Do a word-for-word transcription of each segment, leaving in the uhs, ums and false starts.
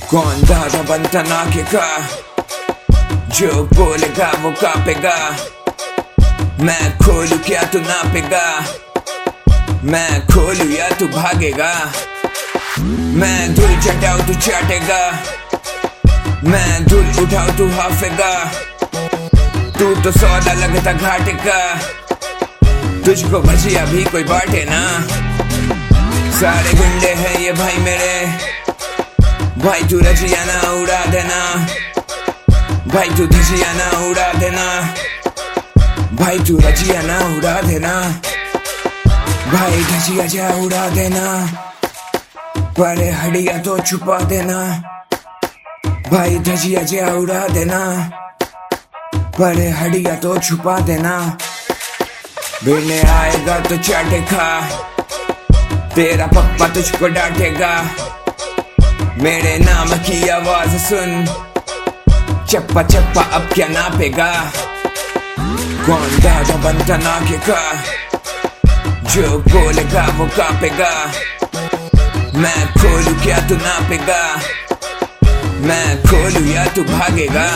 कौन दादा बनता नाके का, जो बोलेगा वो कापेगा। मैं खोलू क्या तू नापेगा, मैं खोलू या तू भागेगा। मैं धूल चटाऊ तू चाटेगा, मैं धूल उठाऊ तू हाफेगा। तू तो सौदा लगता घाटे का, तुझको भजिया भी कोई बांटे ना। सारे गुंडे हैं ये भाई मेरे, भाई तू रजिया ना उड़ा देना, भाई तू धजिया ना उड़ा देना, भाई तू रजिया ना उड़ा देना, भाई धजिया जा उड़ा देना, बड़े हड्डियां तो छुपा देना, भाई धजिया जा उड़ा देना, बड़े हड्डियां तो छुपा देना। भिड़ने आएगा तो चाटे खा, तेरा पप्पा तुझको डांटेगा। मेरे नाम की आवाज सुन, चप्पा चप्पा अब क्या नापेगा। कौन दादा बनता नाके का, जो बोलेगा वो कापेगा। मैं खोलू क्या तू नापेगा, मैं खोलू या तू भागेगा।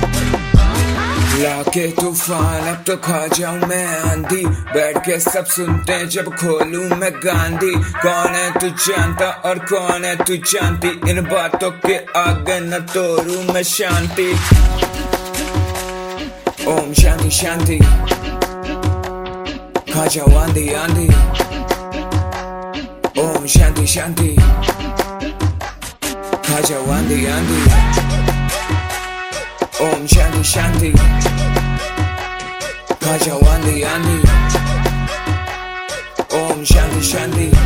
लाके तूफान अब तो खा जाऊं मैं आंधी, बैठ के सब सुनते हैं जब खोलूं मैं गांधी। कौन है तू जानता और कौन है तू जानती, इन बातों के आगे न तोड़ूं मैं शांति। ओम शांति शांति, खा जाओ आंधी आंधी। ओम शांति शांति, खा जाओ आंधी आंधी। ओम शांति शांति, खा जाओ आंधी आंधी। ओम शांति शांति।